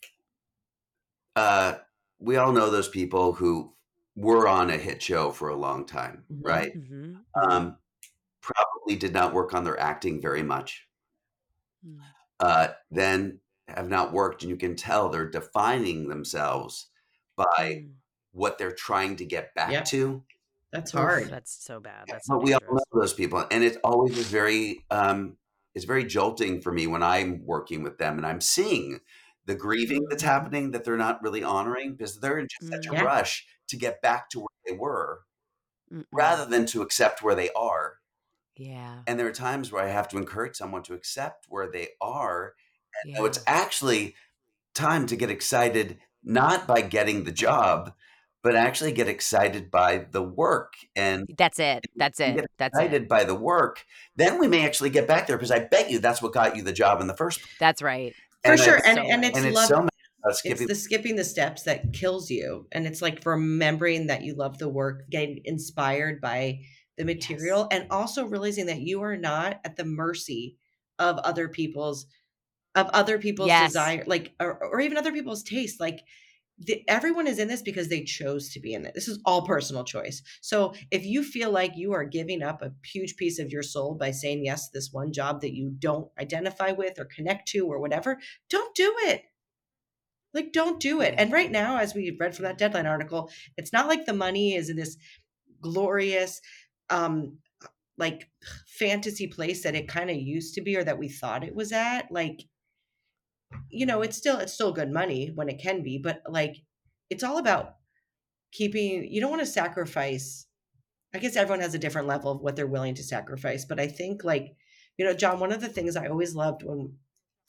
uh, we all know those people who were on a hit show for a long time, Mhm. right? Mm-hmm. Um, probably did not work on their acting very much. Mm-hmm. Uh, then have not worked, and you can tell they're defining themselves by what they're trying to get back Yep. to. That's Oof, hard. that's so bad. That's so But we all dangerous. know those people, and it always is very um, it's very jolting for me when I'm working with them and I'm seeing the grieving that's Mhm. happening that they're not really honoring because they're in just such a Mm, Yeah. rush to get back to where they were mm-mm. rather than to accept where they are. Yeah. And there are times where I have to encourage someone to accept where they are. And know Yeah. it's actually time to get excited, not by getting the job, but actually get excited by the work. And That's it. That's you it. get That's it. excited by the work, then we may actually get back there because I bet you that's what got you the job in the first place. That's right. For And sure. it's, And So and right. it's and it's love so much about it's skipping. the skipping the steps that kills you. And it's like remembering that you love the work, getting inspired by the Yes. material, and also realizing that you are not at the mercy of other people's of other people's Yes. desire, like or, or even other people's taste. Like the, everyone is in this because they chose to be in it. This is all personal choice. So if you feel like you are giving up a huge piece of your soul by saying yes to this one job that you don't identify with or connect to or whatever, don't do it. Like, don't do it. Yeah. And right now, as we read from that Deadline article, it's not like the money is in this glorious, um, like fantasy place that it kind of used to be or that we thought it was at. Like, you know, it's still it's still good money when it can be, but like it's all about keeping, you don't want to sacrifice. I guess everyone has a different level of what they're willing to sacrifice, but I think like, you know, John, one of the things I always loved when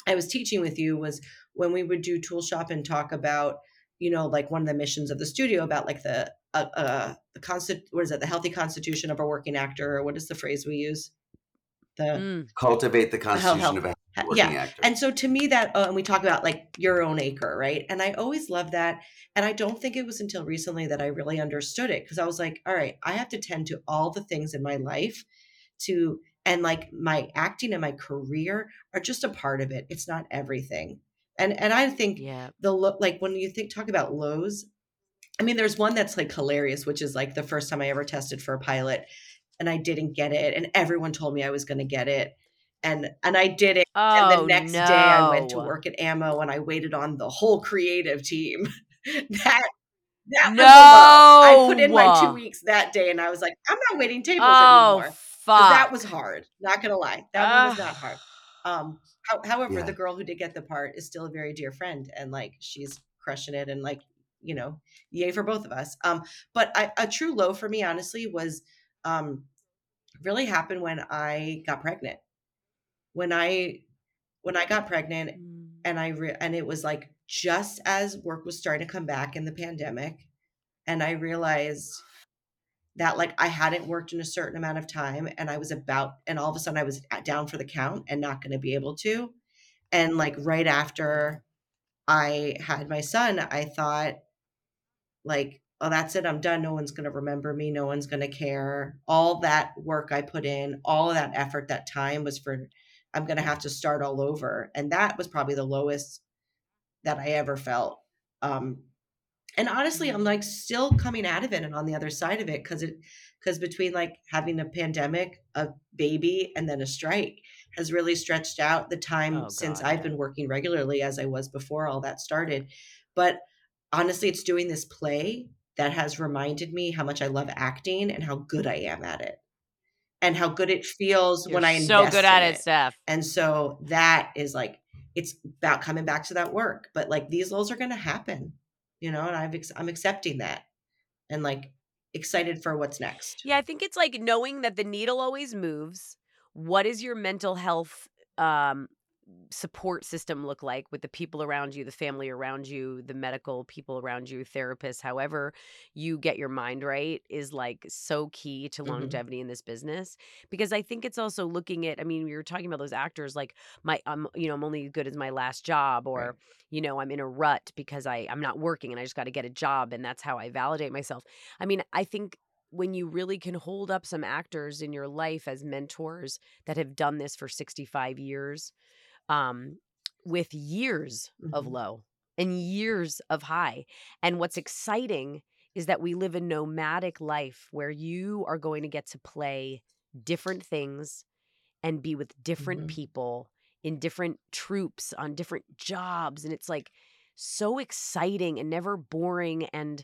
I was teaching with you was when we would do tool shop and talk about, you know, like one of the missions of the studio about like the, uh, uh the constant, what is it? The healthy constitution of a working actor, or what is the phrase we use? The Mm. Cultivate the health, constitution health. of a Ha- working Yeah. actor. And so to me that, uh, and we talk about like your own acre, right? And I always love that. And I don't think it was until recently that I really understood it, because I was like, all right, I have to tend to all the things in my life to, and like my acting and my career are just a part of it. It's not everything. And and I think Yeah. the lo- like when you think talk about lows, I mean, there's one that's like hilarious, which is like the first time I ever tested for a pilot and I didn't get it, and everyone told me I was going to get it. And and I did it. And the Oh next day I went to no. work at Ammo and I waited on the whole creative team. that that was a low. I put in my two No. weeks that day and I was like, I'm not waiting tables Oh anymore. Because that fuck. was hard. Not gonna lie. That one was not Ugh. hard. Um, how, however, Yeah. the girl who did get the part is still a very dear friend, and like she's crushing it, and like, you know, yay for both of us. Um, but I, a true low for me, honestly, was um really happened when I got pregnant. When I when I got pregnant, Mm. and I re- and it was like just as work was starting to come back in the pandemic, and I realized that like I hadn't worked in a certain amount of time, and I was about, and all of a sudden I was down for the count and not going to be able to. And like right after I had my son, I thought like, oh, that's it. I'm done. No one's going to remember me. No one's going to care. All that work I put in, all of that effort, that time was for, I'm going to have to start all over. And that was probably the lowest that I ever felt. Um, and honestly, I'm like still coming out of it and on the other side of it, because it because between like having a pandemic, a baby, and then a strike has really stretched out the time Oh since god. I've Yeah. been working regularly as I was before all that started. But honestly, it's doing this play that has reminded me how much I love acting and how good I am at it, and how good it feels You're when I so invest good at in it, it. Steph. And so that is like, it's about coming back to that work. But like these lows are going to happen, you know, and I've ex- I'm accepting that, and like excited for what's next. Yeah, I think it's like knowing that the needle always moves. What is your mental health um support system look like with the people around you, the family around you, the medical people around you, therapists, however you get your mind right is like so key to Mhm. longevity in this business. Because I think it's also looking at, I mean, we were talking about those actors like my I'm you know, I'm only as good as my last job, or Right. you know, I'm in a rut because I I'm not working and I just got to get a job and that's how I validate myself. I mean, I think when you really can hold up some actors in your life as mentors that have done this for sixty-five years, um, with years of Mhm. low and years of high. And what's exciting is that we live a nomadic life where you are going to get to play different things and be with different Mhm. people in different troops on different jobs. And it's like so exciting and never boring and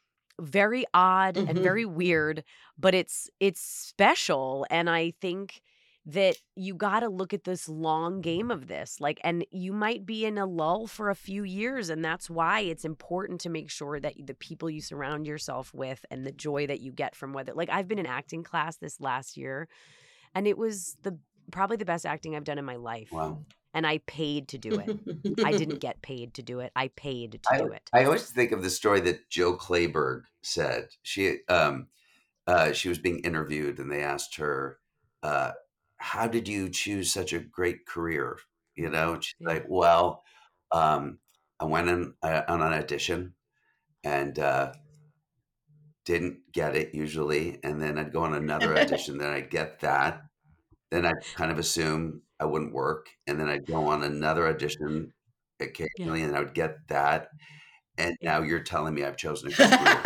very odd and Mhm. very weird, but it's it's special. And I think that you got to look at this long game of this, like, and you might be in a lull for a few years, and that's why it's important to make sure that the people you surround yourself with and the joy that you get from whether, like, I've been in acting class this last year and it was the probably the best acting I've done in my life. Wow. And I paid to do it. I didn't get paid to do it. I paid to I do it. I always think of the story that Joe Clayburgh said. She um uh she was being interviewed and they asked her, uh, how did you choose such a great career? You know, and she's Yeah. like, well, um, I went in uh, on an audition and uh didn't get it usually, and then I'd go on another audition, then I'd get that. Then I'd kind of assume I wouldn't work, and then I'd go on another audition Yeah. occasionally, and I would get that. And Yeah. now you're telling me I've chosen a good career.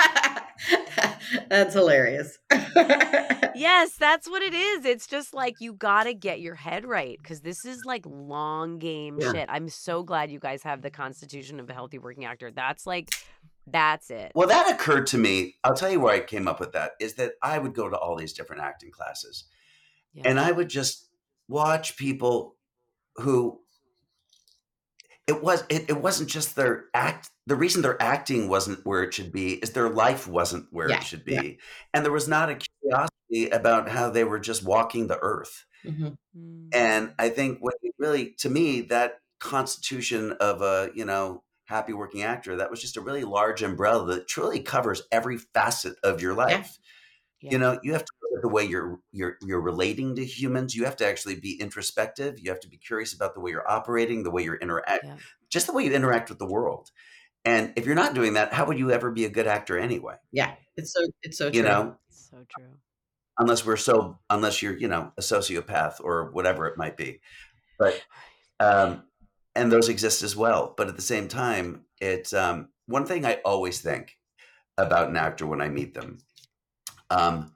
That's hilarious. Yes, that's what it is. It's just like you got to get your head right because this is like long game Yeah. shit. I'm so glad you guys have the constitution of a healthy working actor. That's like, that's it. Well, that occurred to me. I'll tell you where I came up with that is that I would go to all these different acting classes, Yeah. and I would just watch people who it was it, it wasn't just their act. The reason their acting wasn't where it should be is their life wasn't where Yeah, it should yeah. be, and there was not a curiosity about how they were just walking the earth. Mhm. Mm. And I think when you really, to me, that constitution of a, you know, happy working actor. That was just a really large umbrella that truly covers every facet of your life. Yeah. You know, you have to look at the way you're you're you're relating to humans. You have to actually be introspective. You have to be curious about the way you're operating, the way you're interact, Yeah. just the way you interact with the world. And if you're not doing that, how would you ever be a good actor anyway? Yeah, it's so it's so You true. know, So true. unless we're so unless you're, you know, a sociopath or whatever it might be. But um and those exist as well. But at the same time, it's um one thing I always think about an actor when I meet them. Um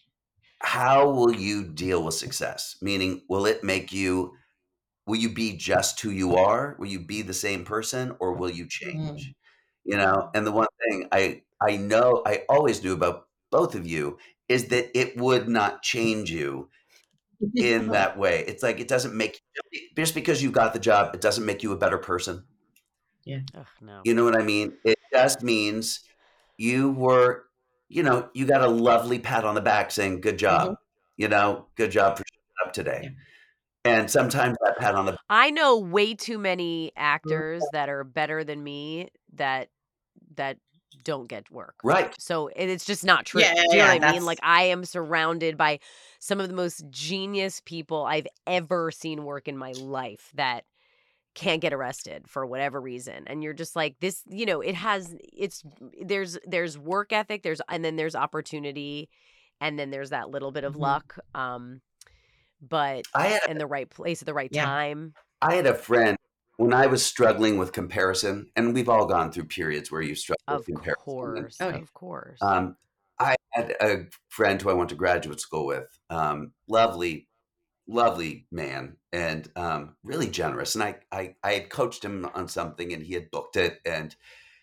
how will you deal with success? Meaning, will it make you, will you be just who you are? Will you be the same person, or will you Mhm. change? You know, and the one thing I I know I always knew about both of you is that it would not change you in that way. It's like it doesn't make, just because you got the job, it doesn't make you a better person. Yeah. Ugh, no. You know what I mean? It just means you were, you know, you got a lovely pat on the back saying, good Mhm. job, you know, good job for showing up today. Yeah. And sometimes that pat on the I know way too many actors that are better than me that that don't get work. right. So it- it's just not true. Yeah, yeah, Do you know what yeah, I mean? that's Like I am surrounded by some of the most genius people I've ever seen work in my life that can't get arrested for whatever reason. And you're just like this, you know, it has it's there's there's work ethic, there's and then there's opportunity, and then there's that little bit of Mhm. luck. Um but I had a in the right place at the right Yeah. time. I had a friend when I was struggling with comparison, and we've all gone through periods where you struggle with Of comparison. course. Oh, yeah. Of course. Um, I had a friend who I went to graduate school with, um, lovely, lovely man, and um, really generous. And I, I, I had coached him on something, and he had booked it, and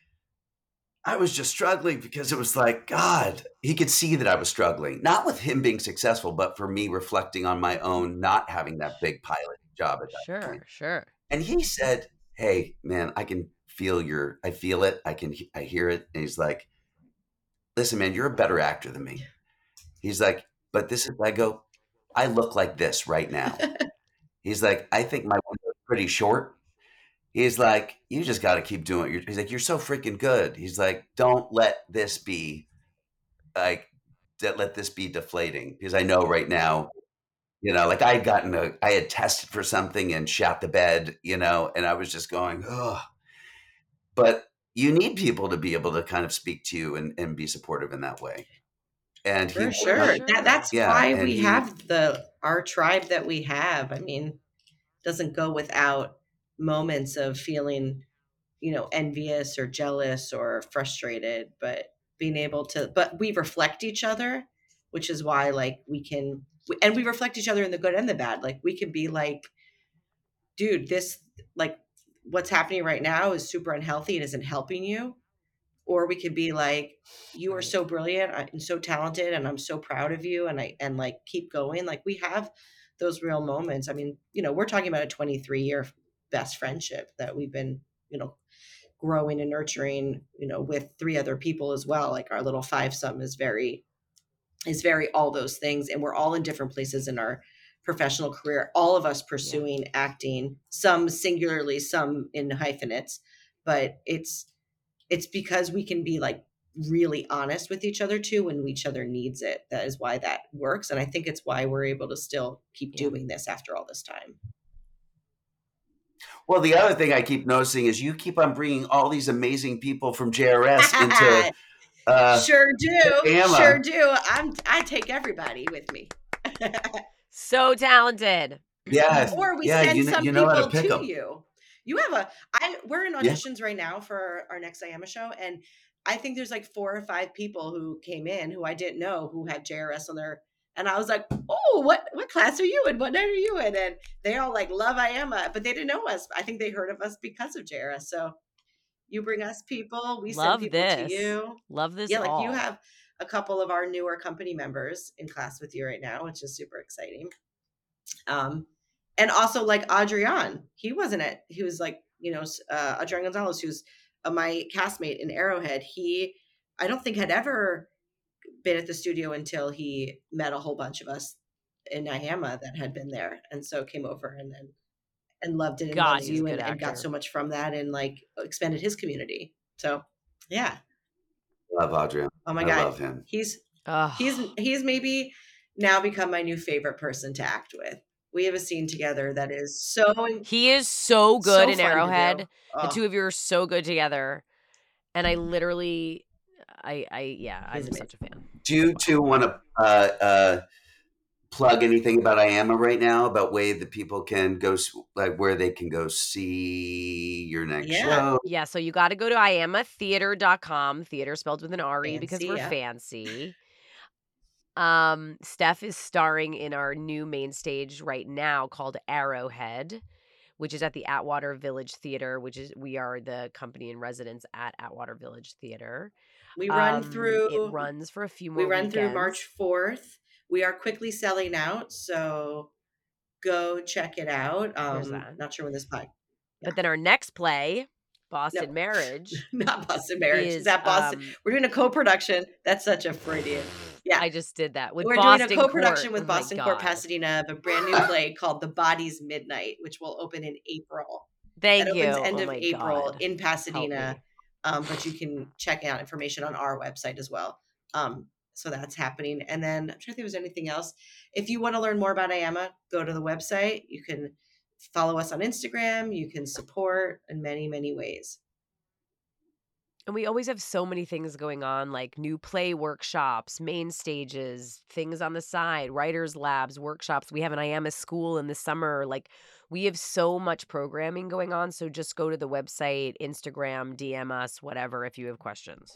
I was just struggling because it was like, God, he could see that I was struggling, not with him being successful, but for me reflecting on my own not having that big pilot job at that point. Sure, sure. And he said, "Hey, man, I can feel your, I feel it. I can, I hear it." And he's like, "Listen, man, you're a better actor than me." He's like, "But this is," I go, "I look like this right now." He's like, "I think my window's pretty short." He's like, "You just got to keep doing it." He's like, "You're so freaking good." He's like, "Don't let this be like, that let this be deflating." Because I know right now, you know, like I had gotten a, I had tested for something and shot the bed, you know, and I was just going, oh, but you need people to be able to kind of speak to you and, and be supportive in that way. And he, For For sure. sure. That that's yeah, why and we he, have the our tribe that we have. I mean, doesn't go without moments of feeling, you know, envious or jealous or frustrated, but being able to but we reflect each other, which is why like we can and we reflect each other in the good and the bad. Like we can be like, dude, this like what's happening right now is super unhealthy and isn't helping you. Or we could be like, you are Right. so brilliant and so talented and I'm so proud of you and I and like keep going. Like we have those real moments. I mean, you know, we're talking about a twenty-three year best friendship that we've been, you know, growing and nurturing, you know, with three other people as well. Like our little five some is very is very all those things. And we're all in different places in our professional career, all of us Yeah. pursuing acting, some singularly, some in hyphenates, but it's it's because we can be like really honest with each other too when each other needs it. That is why that works. And I think it's why we're able to still keep Yeah. doing this after all this time. well, the other thing I keep noticing is you keep on bringing all these amazing people from J R S into uh, Sure do. Emma. Sure do. I'm I take everybody with me. So talented. Yeah, Or we yeah, send you know, some you know how to people pick to them. you. You have a I we're in Yeah, auditions right now for our next I Am a show, and I think there's like four or five people who came in who I didn't know who had J R S on their, and I was like, oh, what what class are you in? What night are you in? And they all like love I Am a, but they didn't know us. I think they heard of us because of J R S. So you bring us people, we send Love people to this. you. Love this Yeah, like you all. have a couple of our newer company members in class with you right now, which is super exciting. Um, and also like Adrian, he wasn't at, he was like, you know, uh, Adrian Gonzalez, who's uh, my castmate in Arrowhead. He, I don't think had ever been at the studio until he met a whole bunch of us in Nyama that had been there. And so came over and then and loved it and God, loves he's a you good and, and got actor. so much from that and like expanded his community. So yeah. Love Adrian. Oh my I God. love him. He's Ugh. he's he's maybe now become my new favorite person to act with. We have a scene together that is so He is so good so in fun to Arrowhead. do. The Oh, two of you are so good together. And I literally, I, I, yeah, I'm He's such a fan. Do you two want to uh, uh, plug anything about I A M A right now, about way that people can go, s- like where they can go see your next Yeah. show? Yeah, so you got to go to I am a theater dot com, theater spelled with an R E because Fancy, we're yeah. fancy. Um, Steph is starring in our new main stage right now called Arrowhead, which is at the Atwater Village Theater, which is we are the company in residence at Atwater Village Theater. We run Um, through it runs for a few we more run through weekends. March fourth. We are quickly selling out, so go check it out. There's Um, that. not sure when this pod. But then our next play, Boston No. Marriage, Not Boston Marriage. Is is that Boston? um, We're doing a co-production. That's such a Freudian. Yeah. I just did that with We're Boston doing a co-production Court. with Oh my Boston Court God. Pasadena of a brand new play called The Body's Midnight, which will open in April. Thank That you. opens end oh of my April God. in Help Pasadena. me. Um, but you can check out information on our website as well. Um, so that's happening. And then I'm trying to think if there's anything else. If you want to learn more about I A M A, go to the website. You can follow us on Instagram. You can support in many, many ways. And we always have so many things going on, like new play workshops, main stages, things on the side, writers' labs, workshops. We have an I A M A school in the summer. Like, we have so much programming going on. So just go to the website, Instagram, D M us, whatever, if you have questions.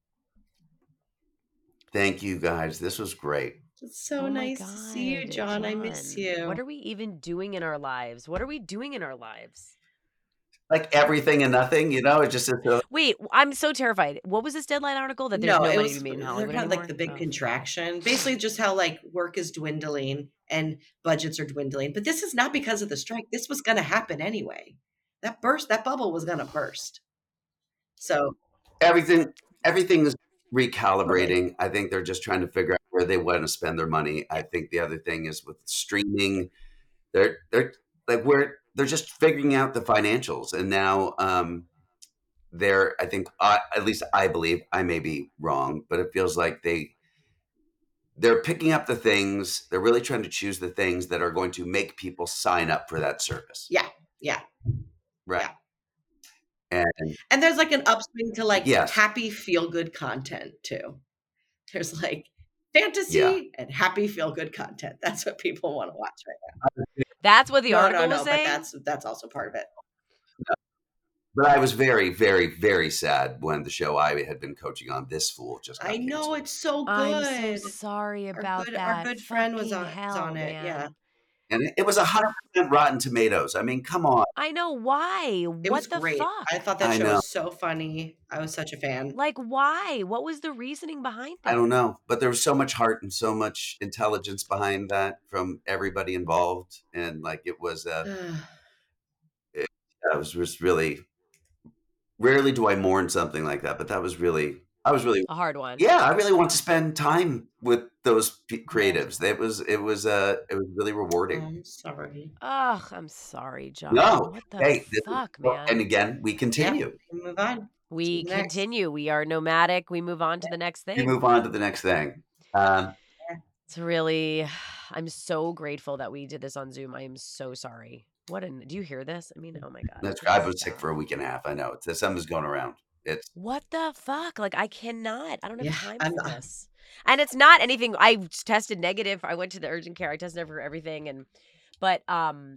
Thank you guys. This was great. It's so Oh my nice to see you, God, John. I miss John. you. What are we even doing in our lives? What are we doing in our lives? Like everything and nothing, you know, it just is so. Wait, I'm so terrified. What was this Deadline article that there's No, no it money was to be made in they're Hollywood kind of anymore? like the big Oh, fuck. contraction. Basically, just how like work is dwindling and budgets are dwindling. But this is not because of the strike. This was going to happen anyway. That burst, that bubble was going to burst. So everything everything is recalibrating. I think they're just trying to figure out where they want to spend their money. I think the other thing is with streaming, they're they're like where they're just figuring out the financials, and now um, they're. I think I, at least I believe, I may be wrong, but it feels like they they're picking up the things. They're really trying to choose the things that are going to make people sign up for that service. yeah, yeah, Right. yeah. And And there's like an upswing to like yes, happy feel good content too. There's like fantasy yeah. and happy feel good content. That's what people want to watch right now. That's what the No, article no, no. was But saying? that's that's also part of it. But I was very, very, very sad when the show I had been coaching on, This Fool, just got I know canceled. it's so I'm so good. sorry Our about good, that. our good friend was Fucking on, was hell, on it. man. Yeah, And it, it was one hundred percent Rotten Tomatoes. I mean, come on. I know. Why? it was What the great. fuck? I thought that I show know. was so funny. I was such a fan. Like, why? What was the reasoning behind I it? don't know. But there was so much heart and so much intelligence behind that from everybody involved. And like it was, uh, it, it was just really, rarely do I mourn something like that. But that was really, I was really, A hard one. yeah, I really want to spend time with those p- creatives. It was, it was, uh, it was really rewarding. I'm sorry. Ugh, I'm sorry, John. No, What the hey, this is- fuck, well, man? and again, we continue. We move on. we who's next? continue. We are nomadic. We move on to the next We thing. move on to the next thing. Um, It's really, I'm so grateful that we did this on Zoom. I am so sorry. What an, do you hear this? I mean, oh my God. that's, this I is was sick dumb. for a week and a half. I know it's something's going around. It's What the fuck? Like, I cannot. I don't have Yeah, time I'm for not- this. And it's not anything. I tested negative. I went to the urgent care. I tested for everything. And, but, um,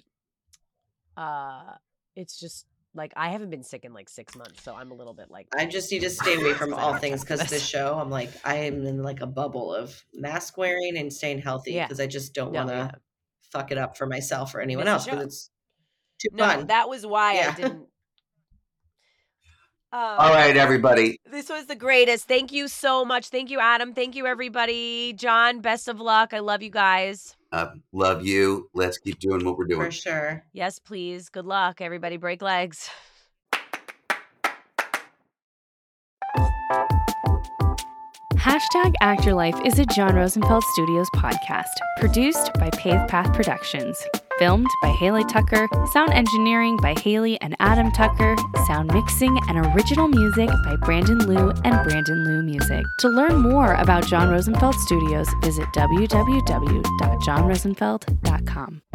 uh, it's just like, I haven't been sick in like six months. So I'm a little bit like, I just need to stay away from I all don't things check because this. this show, I'm like, I am in like a bubble of mask wearing and staying healthy Yeah. because I just don't no, want to yeah. fuck it up for myself or anyone Miss a else because show. it's too No, fun. that was why Yeah. I didn't. Um, all right, everybody. This was the greatest. Thank you so much. Thank you, Adam. Thank you, everybody. John, best of luck. I love you guys. Uh, love you. Let's keep doing what we're doing. For sure. Yes, please. Good luck. Everybody break legs. Hashtag Act Your Life is a John Rosenfeld Studios podcast, produced by Pave Path Productions. Filmed by Haley Tucker, sound engineering by Haley and Adam Tucker, sound mixing and original music by Brandon Liu and Brandon Liu Music. To learn more about John Rosenfeld Studios, visit w w w dot john rosenfeld dot com.